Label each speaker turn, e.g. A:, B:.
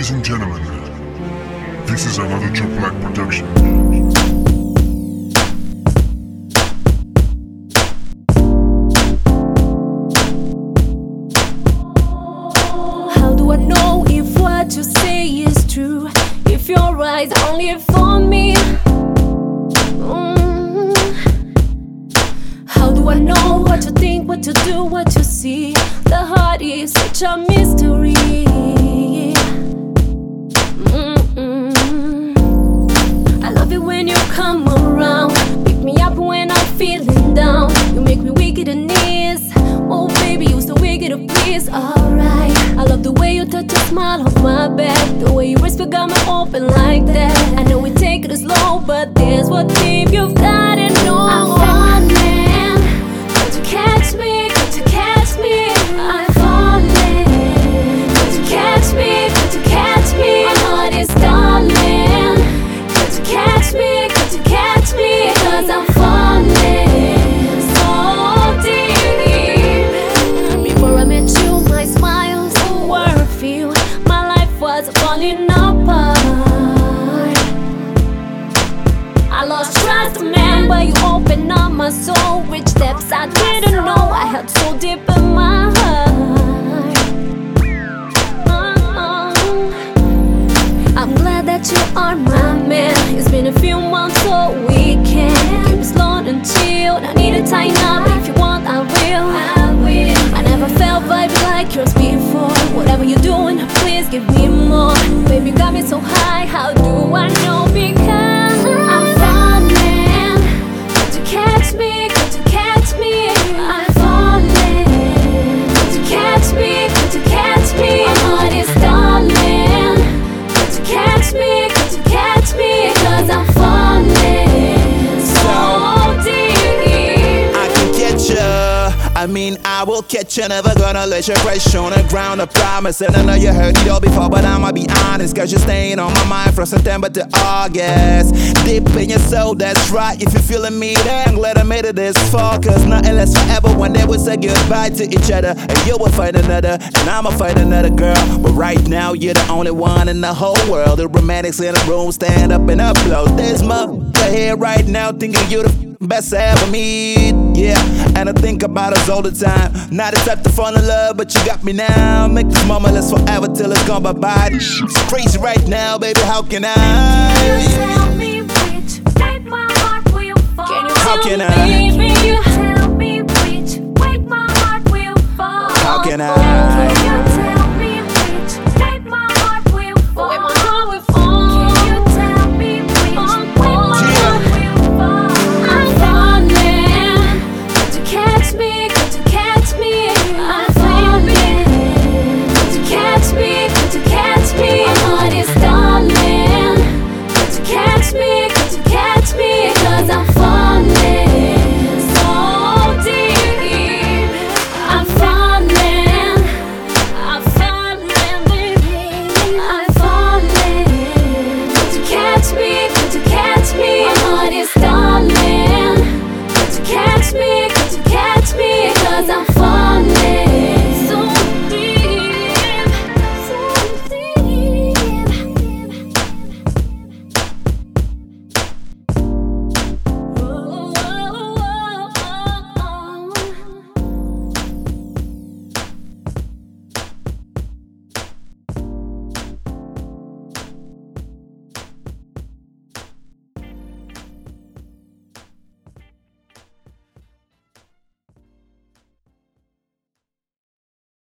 A: Ladies and gentlemen, this is another Joe Black production.
B: How do I know if what you say is true? If your eyes only for me? How do I know what you think, what you do, what you see? The heart is such a mystery. I love it when you come around, pick me up when I'm feeling down. You make me weak at the knees. Oh baby, you so wicked to please. Alright, I love the way you touch your smile on my back, the way you whisper got me open like that. I know we take it slow, but there's one thing you've gotta know. I'm falling, could you catch me? Could you catch me? I'm falling, could you catch me? Could you catch me? My heart is darling. Could you catch me? Could you catch me? 'Cause I'm falling so deep. Before I met you, my smiles were a few. My life was falling apart. I lost trust, man, but you opened up my soul. Which depths I didn't know I held so deep in my heart. I'm glad that you are my man. It's been a few months so we can keep it slow and chill. I need to tighten up. If you want, I will. I never felt vibes like yours before. Whatever you're doing, please give me more. Baby, you got me so high. How do I know? Because I'm falling. Could you catch me? Could you catch me? I'm falling. Could you catch me? Could you catch me? My heart is darling. Could you catch me? Could you catch me? 'Cause I'm falling so deep.
C: I can get ya. I mean, I will catch you. Never gonna let you crash on the ground, I promise. And I know you heard it all before, but I'ma be honest. 'Cause you're staying on my mind from September to August. Deep in your soul, that's right. If you're feeling me, then I'm glad I made it this far. 'Cause nothing lasts forever. One day we'll say goodbye to each other, and you will find another, and I'ma find another girl. But right now, you're the only one in the whole world. The romantics in the room, stand up and upload. This motherfucker here right now thinking you the best I ever meet, yeah. And I think about us all the time. Not the type to fall in love, but you got me now. Make this moment last forever till it's gone bye-bye. It's crazy right now, baby, how can I?
B: Tell me which way my heart will fall. Can you
C: How
B: tell
C: can
B: me,
C: I?
B: baby? Tell me which way my heart will fall.
C: How can I?
B: Can you